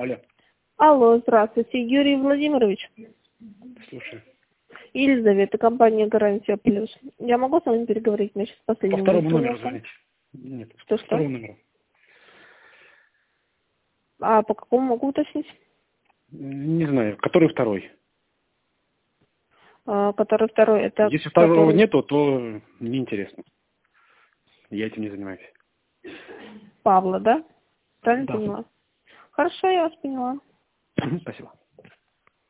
Алло. Алло, здравствуйте, Юрий Владимирович. Слушай. Елизавета, компания «Гарантия Плюс». Я могу с вами переговорить? Мне сейчас По последний второму звонок. номеру звоните. Нет, Что? по второму номеру. А по какому могу уточнить? Не знаю, который второй. Который второй, это... Если второго который... нету, то неинтересно. Я этим не занимаюсь. Павла, да? Правильно Да. поняла? Хорошо, я вас поняла. Спасибо.